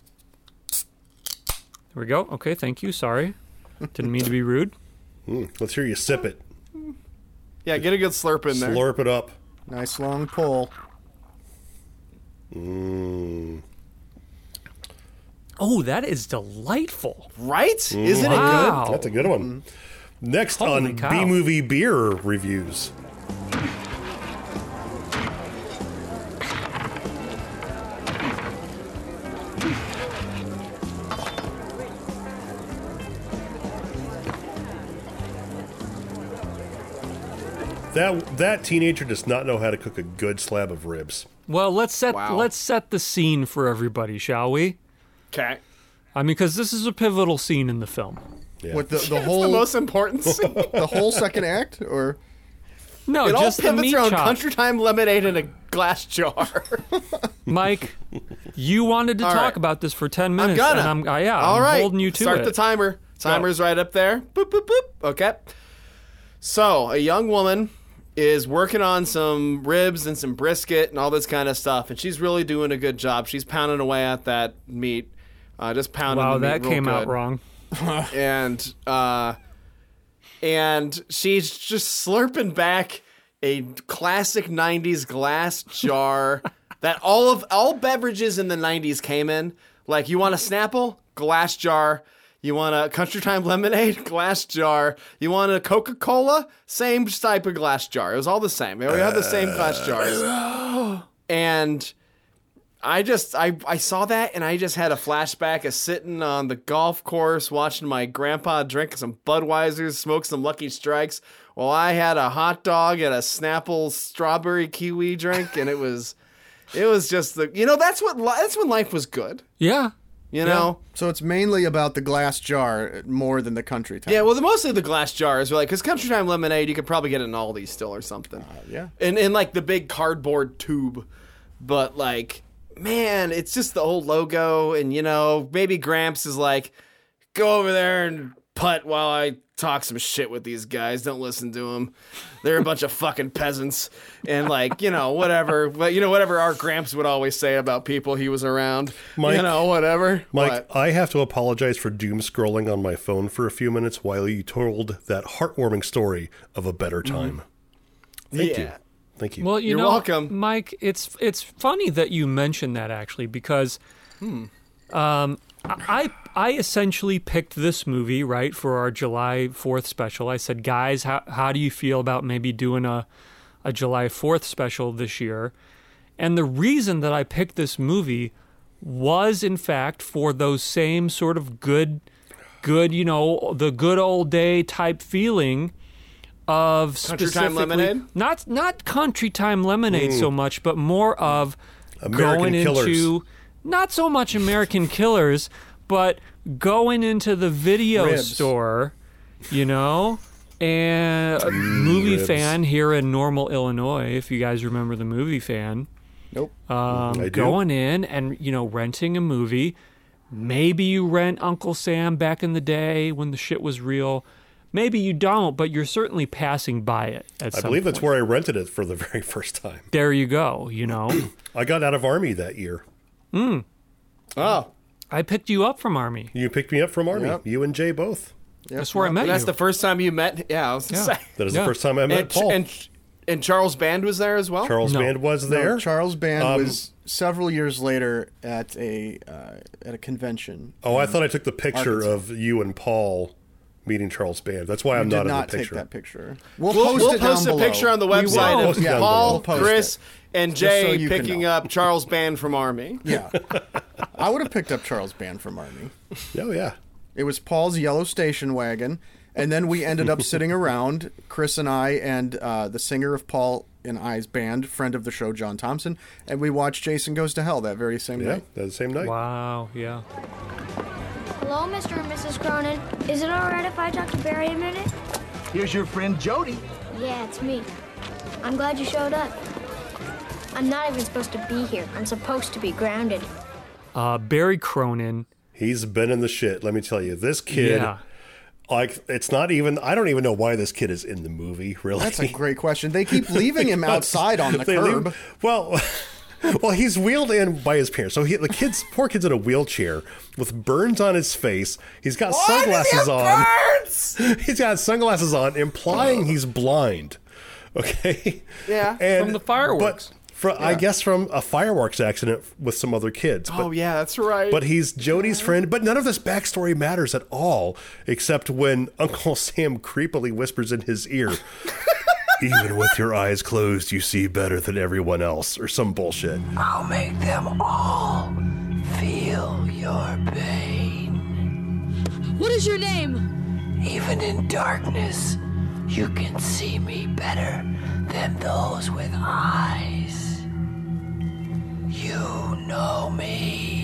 There we go. Okay, thank you. Sorry, didn't mean to be rude. Mm, let's hear you sip it. Yeah, get a good slurp in there. Slurp it up. Nice long pull. Mm. Oh, that is delightful. Right? Isn't Wow. it good? That's a good one. Next Holy on cow. B-Movie Beer Reviews. That that teenager does not know how to cook a good slab of ribs. Well, let's set Wow. let's set the scene for everybody, shall we? Okay. I mean, because this is a pivotal scene in the film. Yeah. What the, the It's whole the most important scene. the whole second act, or No, It all just the pivots meat around chop. Country Time lemonade in a glass jar. Mike, you wanted to All talk right. about this for ten I'm minutes. gonna. And I'm, uh, yeah, All I'm right. holding you to Start it. the timer. Timer's right up there. Boop, boop, boop. Okay. So, a young woman is working on some ribs and some brisket and all this kind of stuff, and she's really doing a good job. She's pounding away at that meat, uh, just pounding Wow, the meat that real came good. out wrong. and uh, and she's just slurping back a classic nineties glass jar that all of all beverages in the nineties came in. Like, you want a Snapple? Glass jar. You want a Country Time lemonade? Glass jar. You want a Coca-Cola? Same type of glass jar. It was all the same. They all had the same glass jars. And I just, I, I saw that and I just had a flashback of sitting on the golf course watching my grandpa drink some Budweisers, smoke some Lucky Strikes, while I had a hot dog and a Snapple strawberry kiwi drink, and it was, it was just the, you know, that's what, li- that's when life was good. Yeah. You know? so it's mainly about the glass jar more than the Country Time. Yeah, well, the, mostly the glass jars were like, because Country Time lemonade, you could probably get it in Aldi still or something. Uh, yeah. In, in like the big cardboard tube. But like, man, it's just the old logo. And, you know, maybe Gramps is like, go over there and putt while I talk some shit with these guys. Don't listen to them. They're a bunch of fucking peasants. And like, you know, whatever. But, you know, whatever our Gramps would always say about people he was around. Mike, you know, whatever. Mike, What? I have to apologize for doom scrolling on my phone for a few minutes while you told that heartwarming story of a better time. Thank you. Yeah. Thank you. Well, you You're know, welcome. Mike, it's it's funny that you mentioned that actually because Hmm. um, I I essentially picked this movie right for our July fourth special. I said, guys, how how do you feel about maybe doing a a July fourth special this year? And the reason that I picked this movie was in fact for those same sort of good good, you know, the good old day type feeling of Country Time specifically lemonade? not not Country Time lemonade Mm. so much, but more of American going Killers. into not so much American Killers, but going into the video Ribs. store, you know, and a movie Ribs. fan here in Normal, Illinois, if you guys remember the Movie Fan. Nope. Um, I do. going in and, you know, renting a movie. Maybe you rent Uncle Sam back in the day when the shit was real. Maybe you don't, but you're certainly passing by it at I some believe that's point. where I rented it for the very first time. There you go, you know. I got out of Army that year. Mm. Oh. I picked you up from Army. You picked me up from Army. Yep. You and Jay both. That's where I met And that's you. the first time you met. Yeah, I was gonna Yeah. say. That is Yeah. the first time I met And, Paul. and and Charles Band was there as well. Charles No. Band was No, there. Charles Band Um, was several years later at a uh, at a convention. Oh, I thought I took the picture Arkansas. of you and Paul meeting Charles Band. That's why I'm You not did in not the take picture. that picture. We'll, We'll post we'll it post down a below. picture on the We will. website Post of it down Paul, below. We'll post Chris, it. and Just so Jay you can picking know. up Charles Band from Army. Yeah, I would have picked up Charles Band from Army. Oh, yeah. It was Paul's yellow station wagon, and then we ended up sitting around, Chris and I, and uh, the singer of Paul and I's band, friend of the show, John Thompson, and we watched Jason Goes to Hell that very same Yeah, night. that same night. Wow, yeah. Hello, Mister and Missus Cronin. Is it all right if I talk to Barry a minute? Here's your friend Jody. Yeah, it's me. I'm glad you showed up. I'm not even supposed to be here. I'm supposed to be grounded. Uh, Barry Cronin. He's been in the shit, let me tell you. This kid, Yeah. like, it's not even, I don't even know why this kid is in the movie, really. That's a great question. They keep leaving him outside on the They leave- curb. well, well, he's wheeled in by his parents. So he, the kid's poor kid's in a wheelchair with burns on his face. He's got sunglasses on. He's got sunglasses on, implying he's blind. Okay. Yeah. And, From the fireworks. But fro- I guess from a fireworks accident with some other kids. But, Oh yeah, that's right. But he's Jody's friend. But none of this backstory matters at all, except when Uncle Sam creepily whispers in his ear, "Even with your eyes closed, you see better than everyone else," or some bullshit. I'll make them all feel your pain. What is your name? Even in darkness, You can see me better than those with eyes. You know me.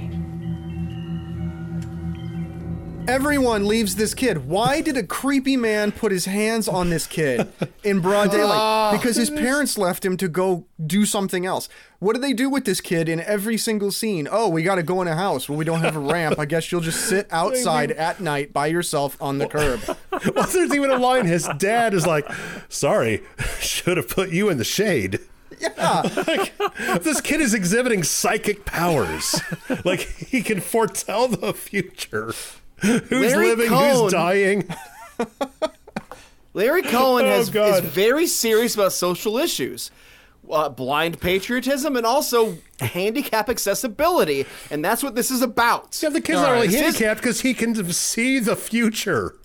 Everyone leaves this kid. Why did a creepy man put his hands on this kid in broad daylight? Because his parents left him to go do something else. What do they do with this kid in every single scene? Oh, we got to go in a house. Well, we don't have a ramp. I guess you'll just sit outside at night by yourself on the curb. Well, there's even a line. His dad is like, sorry, should have put you in the shade. Yeah. Like, this kid is exhibiting psychic powers. Like, he can foretell the future. Who's Larry living, Cohen. who's dying. Larry Cohen Oh, has, is God. very serious about social issues. Uh, blind patriotism and also handicap accessibility. And that's what this is about. Yeah, the kid's All not really right. handicapped because he can see the future.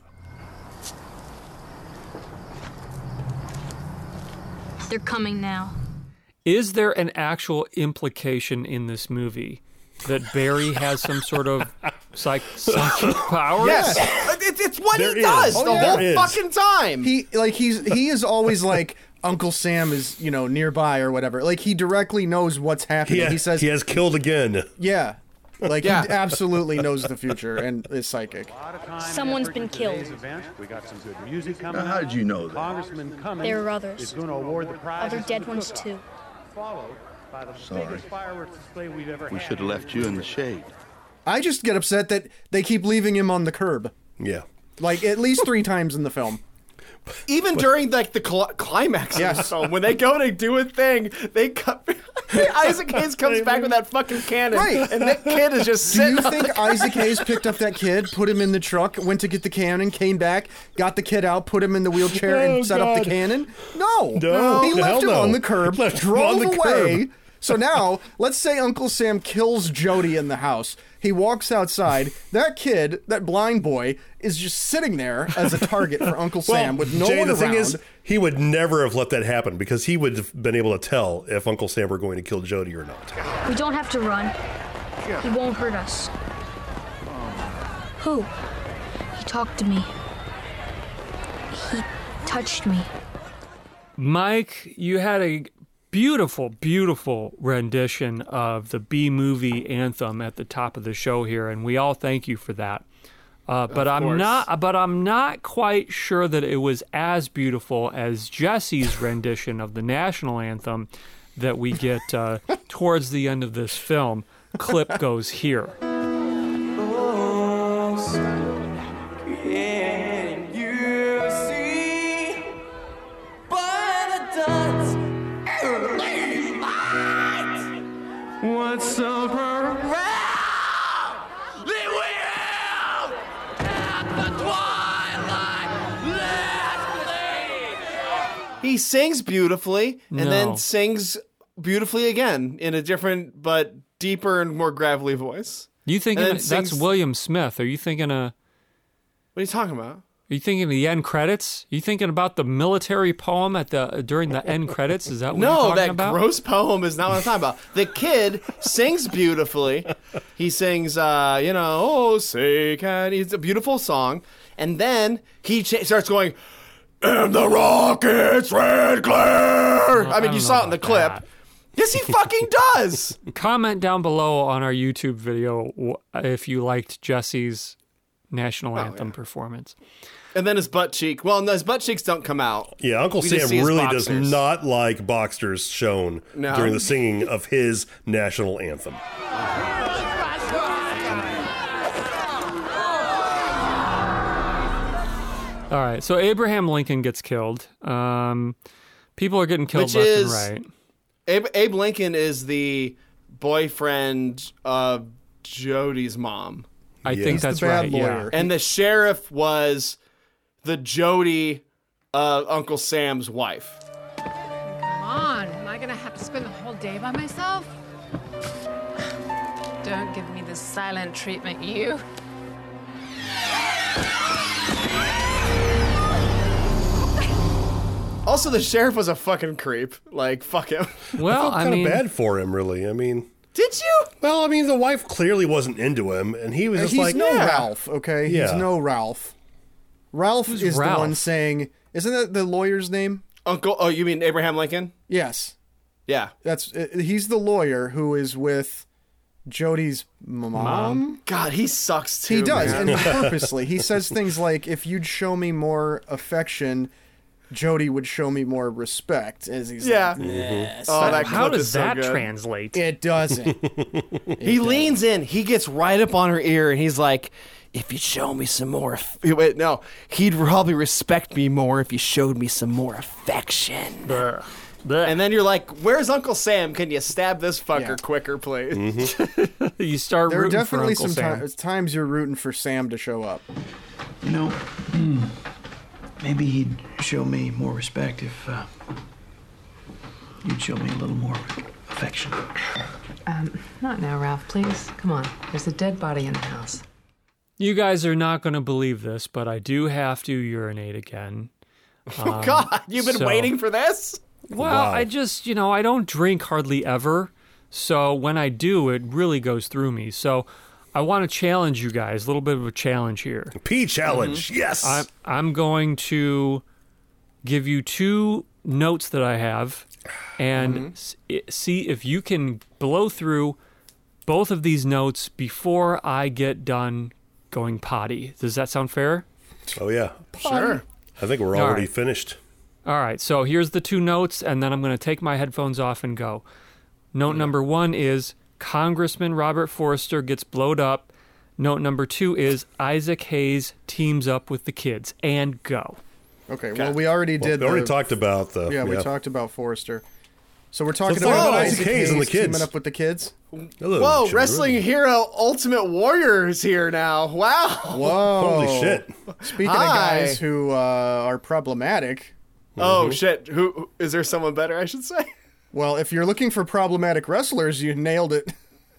They're coming now. Is there an actual implication in this movie that Barry has some sort of psych- psychic powers? Yes. It's, it's what There he is. does Oh, the yeah. whole There is. fucking time. He like he's he is always like Uncle Sam is, you know, nearby or whatever. Like he directly knows what's happening. He, He, says he has killed again. yeah. Like Yeah. he absolutely knows the future and is psychic. Someone's been killed. We got some good music coming. Now, how did you know that? Congressman Cummings There are others. is going to award the prize. Other dead ones too. Followed by the Sorry. biggest fireworks display we've ever We had. should have left you in the shade. I just get upset that they keep leaving him on the curb. Yeah. Like at least three times in the film. Even during like the cl- climax of the Yes. film, when they go to do a thing, they cut. Isaac Hayes comes back with that fucking cannon, Right. and that kid is just Do sitting. you on think the- Isaac Hayes picked up that kid, put him in the truck, went to get the cannon, came back, got the kid out, put him in the wheelchair, Oh, and set up God. the cannon? No. No, He hell left him no. on the curb, Left him drove on the away. curb. So now, let's say Uncle Sam kills Jody in the house. He walks outside. That kid, that blind boy, is just sitting there as a target for Uncle Sam with no Jay, one the around. thing is, he would never have let that happen because he would have been able to tell if Uncle Sam were going to kill Jody or not. We don't have to run. He won't hurt us. Who? He talked to me. He touched me. Mike, you had a beautiful, beautiful rendition of the B-movie anthem at the top of the show here, and we all thank you for that. Uh, but I'm course. not. But I'm not quite sure that it was as beautiful as Jesse's rendition of the national anthem that we get uh, towards the end of this film. Clip goes here. What's up, He sings beautifully, and No. then sings beautifully again in a different but deeper and more gravelly voice. You thinking And then that's sings- William Smith? Are you thinking of? What are you talking about? Are you thinking of the end credits? Are you thinking about the military poem at the during the end credits? Is that what you're No, talking that about? gross poem is not what I'm talking about. The kid sings beautifully. He sings, uh, you know, oh, say can. It's a beautiful song. And then he ch- starts going, and the rockets red glare. I mean, don't you know saw it in the about clip. that. Yes, he fucking does. Comment down below on our YouTube video wh- if you liked Jesse's national anthem performance. And then his butt cheek. Well, no, his butt cheeks don't come out. Yeah, Uncle We just Sam see his really does boxers. not like boxers shown No. during the singing of his national anthem. All right, so Abraham Lincoln gets killed. Um, people are getting killed Which left is and right. Abe, Abe Lincoln is the boyfriend of Jody's mom. I Yeah. think He's the that's bad right. lawyer. Yeah. And the sheriff was the Jody, uh, Uncle Sam's wife. Come on, am I gonna have to spend the whole day by myself? Don't give me the silent treatment, you. Also, the sheriff was a fucking creep. Like, fuck him. Well, I kind mean, of bad for him, really. I mean, Did you? well, I mean, the wife clearly wasn't into him, and he was just He's like, no yeah. Ralph, okay? Yeah. He's no Ralph. Ralph Who's is Ralph? the one saying, Isn't that the lawyer's name? Uncle. Oh, you mean Abraham Lincoln? Yes. Yeah. That's uh, he's the lawyer who is with Jody's mom. Mom? God, he sucks too. He does, man. and purposely. He says things like, "If you'd show me more affection, Jody would show me more respect." As he's Yeah. like, yes. Oh, that How clip does is so that good. translate? It doesn't. He leans in. He gets right up on her ear, and he's like, "If you'd show me some more..." Aff-" Wait, no. He'd probably respect me more if you showed me some more affection. Blech. Blech. And then you're like, "Where's Uncle Sam? Can you stab this fucker Yeah. quicker, please?" Mm-hmm. You start There are rooting definitely for Uncle some Sam. ti- times you're rooting for Sam to show up. You know, hmm, maybe he'd show me more respect if uh, you'd show me a little more affection. Um, not now, Ralph, please. Come on. There's a dead body in the house. You guys are not going to believe this, but I do have to urinate again. Oh, Um, God. You've been so- waiting for this? Well, Wow. I just, you know, I don't drink hardly ever. So when I do, it really goes through me. So I want to challenge you guys, a little bit of a challenge here. P challenge, yes. I'm, I'm going to give you two notes that I have and s- i- see if you can blow through both of these notes before I get done going potty. Does that sound fair? Oh yeah, Sure. I think we're All already right. finished. All right, so here's the two notes, and then I'm going to take my headphones off and go. Note number one is Congressman Robert Forster gets blowed up. Note number two is Isaac Hayes teams up with the kids. And go. Okay, well, we already Well, did. we already the- talked about the. Yeah, we talked about Forrester. So we're talking let's talk about about Isaac Hayes and the teaming kids. up with the kids. Hello, Whoa, children. wrestling hero Ultimate Warrior is here now. Wow. Whoa! Holy shit. Speaking Hi. of guys who uh, are problematic, Oh, shit. Who, who is there someone better, I should say? well, if you're looking for problematic wrestlers, you nailed it.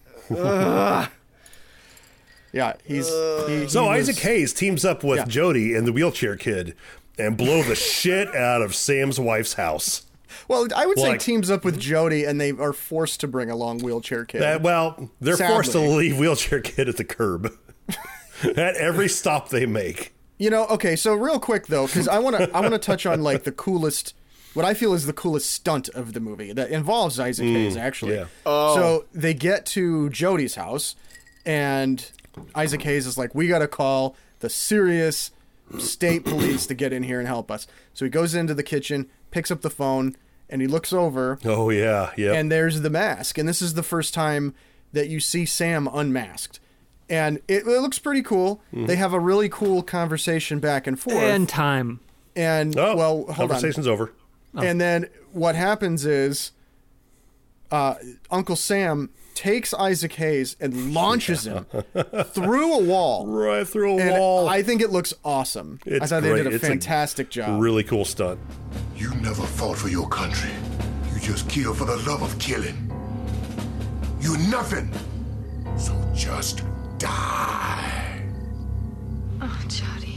Yeah, he's he, So he was- Isaac Hayes teams up with Yeah. Jody and the wheelchair kid and blow the shit out of Sam's wife's house. Well, I would say Like- teams up with Jody, and they are forced to bring along wheelchair kid. That, well, they're forced to Sadly. leave wheelchair kid at the curb at every stop they make. You know, okay, so real quick though, because I want to I want to touch on like the coolest, what I feel is the coolest stunt of the movie that involves Isaac Mm, Hayes actually. yeah. Oh. So they get to Jody's house, and Isaac Hayes is like, "We got to call the serious state police to get in here and help us." So he goes into the kitchen, picks up the phone, and he looks over, Oh yeah, yeah. and there's the mask. And this is the first time that you see Sam unmasked. And it, it looks pretty cool. Mm-hmm. They have a really cool conversation back and forth. And time. And, oh, well, hold on. conversation's over. And then what happens is uh, Uncle Sam takes Isaac Hayes and launches him through a wall. Right through a And wall. I think it looks awesome. I It's thought great. they did a It's fantastic job. Really cool stunt. You never fought for your country. You just kill for the love of killing. You're nothing. So just die. Oh, Jody.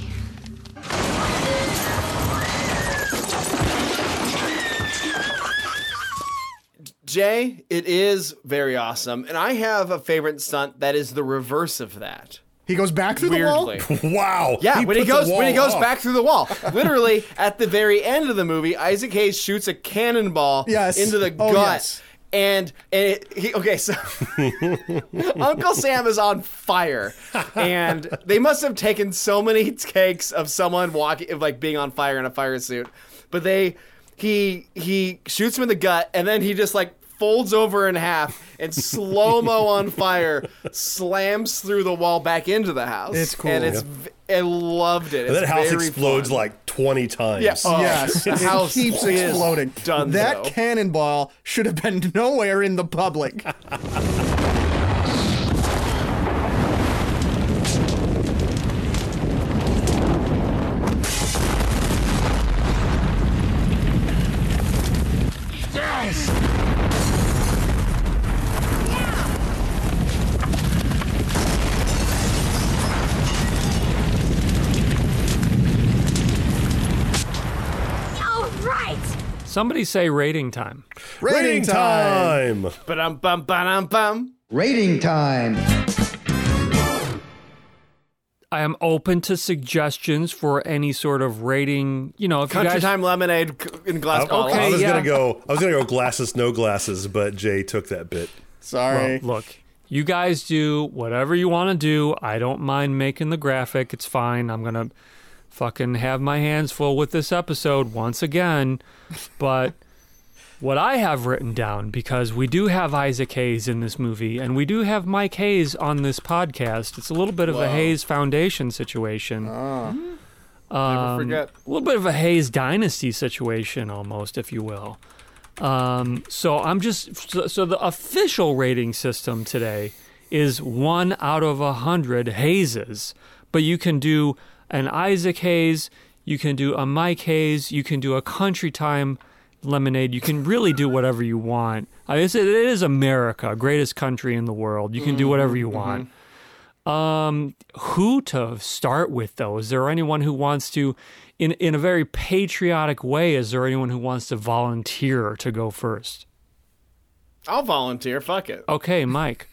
Jay, it is very awesome. And I have a favorite stunt that is the reverse of that. He goes back through Weirdly. the wall? Wow. Yeah, when he put the goes when he wall goes up. back through the wall. Literally, at the very end of the movie, Isaac Hayes shoots a cannonball Yes. into the Oh, gut. yes. And and it, he okay, so Uncle Sam is on fire, and they must have taken so many takes of someone walking, of like being on fire in a fire suit. But they, he he shoots him in the gut, and then he just like folds over in half and slow mo on fire, slams through the wall back into the house. It's cool. and it's v- I loved it. And that It's house very explodes fun. like twenty times. Yeah. Oh, Yes, the it house keeps is exploding. done, that though. cannonball should have been nowhere in the public. Yes! All right. Somebody say rating time. Rating time. Ba-dum, bum, ba-dum, bum. Rating time. I am open to suggestions for any sort of rating. You know, if Country you guys, Time lemonade in glass I, bottles. I was yeah. gonna go. I was gonna go glasses, no glasses, but Jay took that bit. Sorry. Well, look, you guys do whatever you want to do. I don't mind making the graphic. It's fine. I'm gonna fucking have my hands full with this episode once again, but. What I have written down, because we do have Isaac Hayes in this movie, and we do have Mike Hayes on this podcast. It's a little bit of Whoa. a Hayes Foundation situation. Oh. Um, Never forget. A little bit of a Hayes Dynasty situation, almost, if you will. Um, so I'm just so, so the official rating system today is one out of a hundred Hayeses, but you can do an Isaac Hayes, you can do a Mike Hayes, you can do a Country Time lemonade. You can really do whatever you want. I mean, it is America, greatest country in the world. You can do whatever you want. Um, who to start with, though? Is there anyone who wants to, in in a very patriotic way, is there anyone who wants to volunteer to go first? I'll volunteer. Fuck it. Okay, Mike.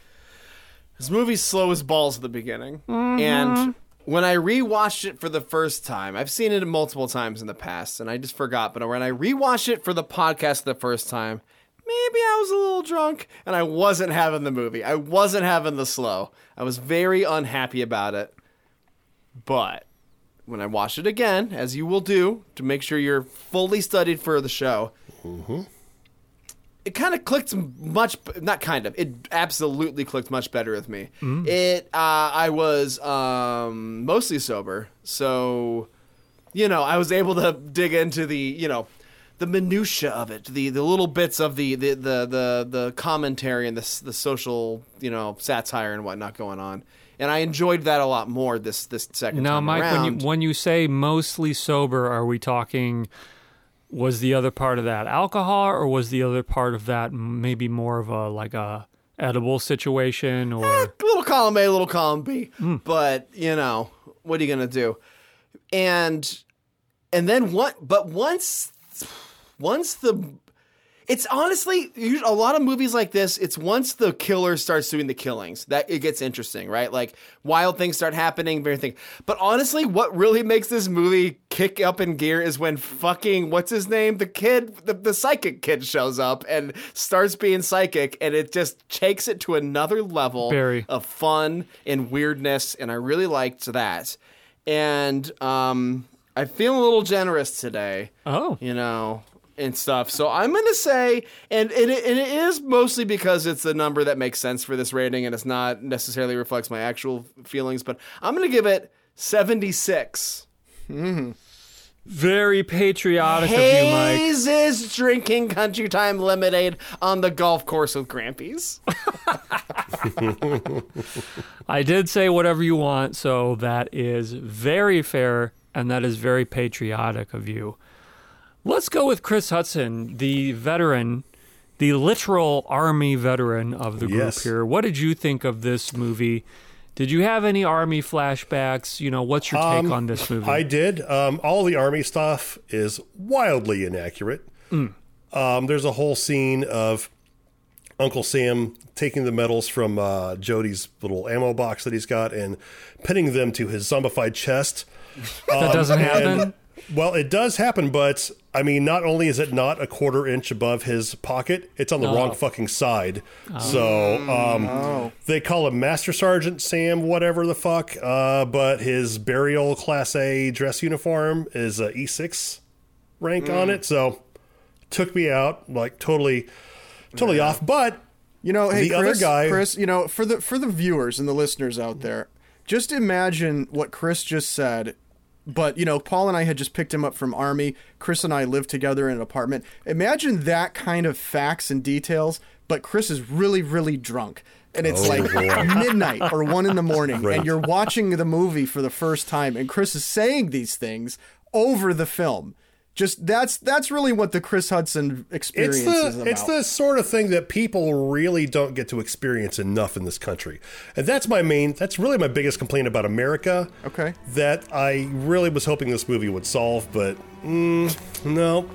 This movie's slow as balls at the beginning. Mhm. And when I rewatched it for the first time, I've seen it multiple times in the past, and I just forgot. But when I rewatched it for the podcast the first time, maybe I was a little drunk, and I wasn't having the movie. I wasn't having the slow. I was very unhappy about it. But when I watched it again, as you will do, to make sure you're fully studied for the show, mm-hmm. it kind of clicked much, not kind of, it absolutely clicked much better with me. Mm. It, uh, I was um, mostly sober, so, you know, I was able to dig into the, you know, the minutia of it, the the little bits of the the the the, the commentary and the the social, you know, satire and whatnot going on, and I enjoyed that a lot more this this second Now, time Mike, around. when you when you say mostly sober, are we talking? Was the other part of that alcohol, or was the other part of that maybe more of a like a edible situation, or Eh, little column A, little column B. Mm. But you know, what are you gonna do? And and then what? But once once the it's honestly a lot of movies like this. It's once the killer starts doing the killings that it gets interesting, right? Like wild things start happening, very thing. But honestly, what really makes this movie kick up in gear is when fucking what's his name, the kid, the, the psychic kid shows up and starts being psychic, and it just takes it to another level Barry. of fun and weirdness, and I really liked that. And um, I feel a little generous today. Oh, you know. And stuff. So I'm going to say, and, and, it, and it is mostly because it's a number that makes sense for this rating and it's not necessarily reflects my actual feelings, but I'm going to give it seventy-six. Mm-hmm. Very patriotic of you, Mike. Hayes is drinking Country Time lemonade on the golf course with Grampies. I did say whatever you want, so that is very fair and that is very patriotic of you. Let's go with Chris Hudson, the veteran, the literal Army veteran of the group Yes. here. What did you think of this movie? Did you have any Army flashbacks? You know, what's your take Um, on this movie? I did. Um, all the Army stuff is wildly inaccurate. Mm. Um, there's a whole scene of Uncle Sam taking the medals from uh, Jody's little ammo box that he's got and pinning them to his zombified chest. That doesn't and- happen? Well, it does happen, but I mean, not only is it not a quarter inch above his pocket, it's on the Oh. wrong fucking side. So um, Oh. they call him Master Sergeant Sam, whatever the fuck, uh, but his burial Class A dress uniform is a E six rank on it. So took me out, like totally, totally off. But You know, hey the Chris, other guy, Chris, you know, for the for the viewers and the listeners out there, just imagine what Chris just said. But, you know, Paul and I had just picked him up from Army. Chris and I lived together in an apartment. Imagine that kind of facts and details, but Chris is really, really drunk. And it's Oh, like boy. midnight or one in the morning, Right. and you're watching the movie for the first time, and Chris is saying these things over the film. Just that's that's really what the Chris Hudson experience It's is the about. it's the sort of thing that people really don't get to experience enough in this country, and that's my main. That's really my biggest complaint about America. Okay. That I really was hoping this movie would solve, but mm, no.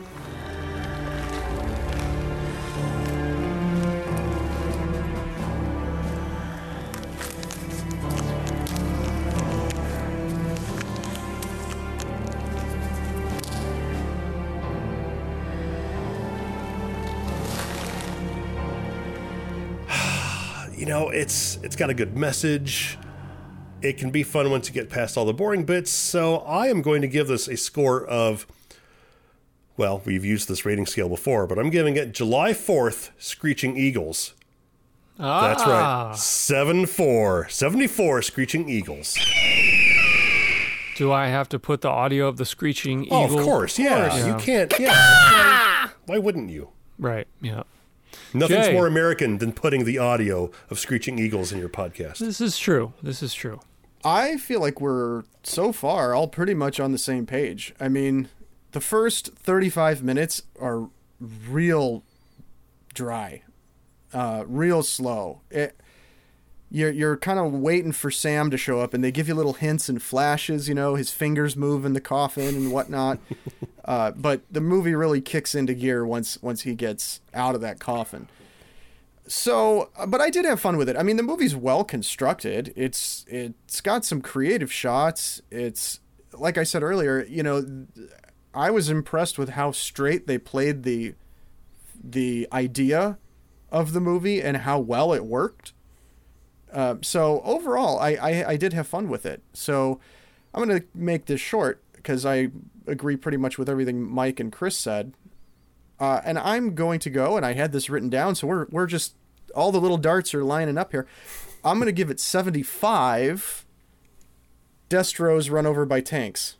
you know, it's it's got a good message. It can be fun once you get past all the boring bits. So I am going to give this a score of, well, we've used this rating scale before, but I'm giving it July fourth Screeching Eagles. Ah. That's right. seven four. seventy-four Screeching Eagles. Do I have to put the audio of the Screeching Oh, Eagle? of course. Yeah. Yeah. You can't. Yeah. Why wouldn't you? Right. Yeah. Nothing's Jay. more American than putting the audio of Screeching Eagles in your podcast. This is true. This is true. I feel like we're so far all pretty much on the same page. I mean, the first thirty-five minutes are real dry, uh, real slow. It, you're you're kind of waiting for Sam to show up, and they give you little hints and flashes. You know, his fingers move in the coffin and whatnot. uh, but the movie really kicks into gear once once he gets out of that coffin. So, but I did have fun with it. I mean, the movie's well constructed. It's it's got some creative shots. It's like I said earlier. You know, I was impressed with how straight they played the the idea of the movie and how well it worked. Uh, so overall, I, I I did have fun with it. So I'm gonna make this short because I agree pretty much with everything Mike and Chris said. Uh, and I'm going to go, and I had this written down, so we're we're just, all the little darts are lining up here. I'm going to give it seventy-five Destros run over by tanks.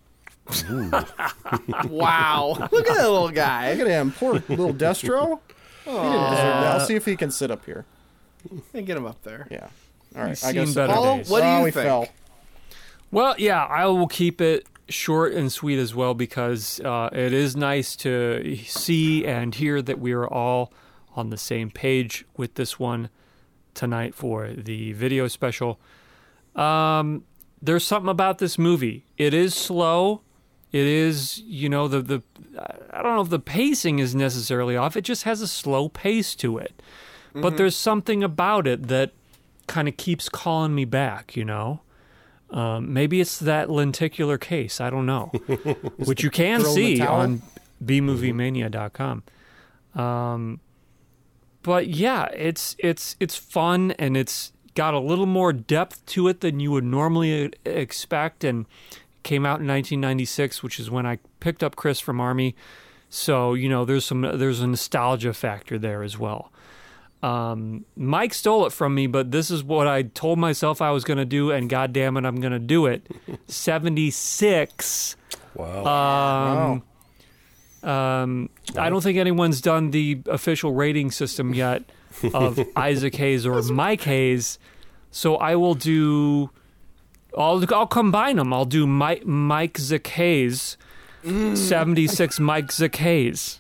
Wow. Look at that little guy. Look at him. Poor little Destro. He didn't deserve that. I'll see if he can sit up here. Hey, get him up there. Yeah. All right. He's I guess seen better Paul, days. what do you oh, he think? fell. Well, yeah, I will keep it short and sweet as well because uh, it is nice to see and hear that we are all on the same page with this one tonight for the video special. Um, there's something about this movie. It is slow. It is, you know, the the I don't know if the pacing is necessarily off. It just has a slow pace to it. Mm-hmm. But there's something about it that kind of keeps calling me back, you know? Um, maybe it's that lenticular case. I don't know, which you can Throw in the see towel? on b movie mania dot com. Um, but yeah, it's it's it's fun and it's got a little more depth to it than you would normally expect. And came out in nineteen ninety-six, which is when I picked up Chris from Army. So you know, there's some there's a nostalgia factor there as well. Um, Mike stole it from me, but this is what I told myself I was going to do, and God damn it, I'm going to do it. seventy-six. Wow. Um, um, I don't think anyone's done the official rating system yet of Isaac Hayes or Mike Hayes, so I will do. I'll I'll combine them. I'll do Mike Mike Hayes. Mm. seventy-six Mike Hayes.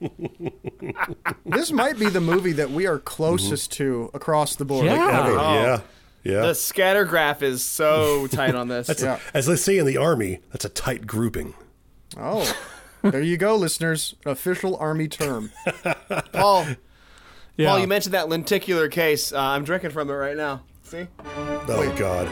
This might be the movie that we are closest to across the board. Yeah. Like, ever. Oh. Yeah. Yeah. The scatter graph is so tight on this. That's Yeah. a, as they say in the Army, that's a tight grouping. Oh, there you go, listeners. Official Army term. Paul, Yeah. Paul, you mentioned that lenticular case. Uh, I'm drinking from it right now. See? Oh, God.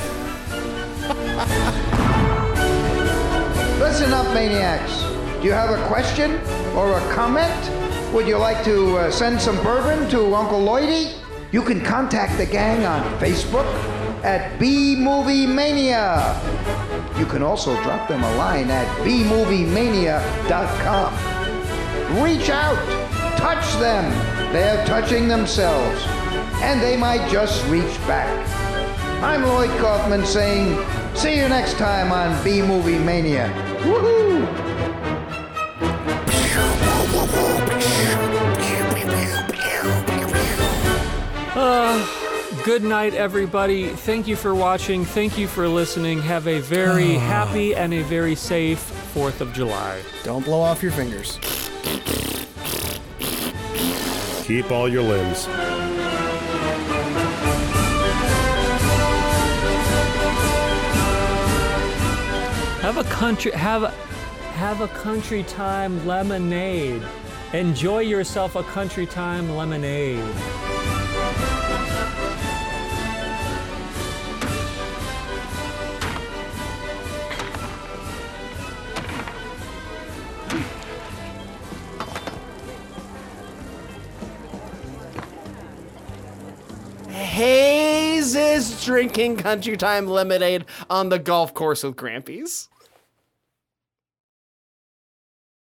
Listen up, maniacs. Do you have a question or a comment? Would you like to uh, send some bourbon to Uncle Lloydie? You can contact the gang on Facebook at B Movie Mania. You can also drop them a line at b movie mania dot com. Reach out, touch them. They're touching themselves, and they might just reach back. I'm Lloyd Kaufman saying, see you next time on B Movie Mania. Woohoo! Uh, good night, everybody. Thank you for watching. Thank you for listening. Have a very happy and a very safe fourth of July. Don't blow off your fingers. Keep all your limbs. Have a country have a, have a country time lemonade. Enjoy yourself a country time lemonade. Hey, is drinking Country Time Lemonade on the golf course with Grampies.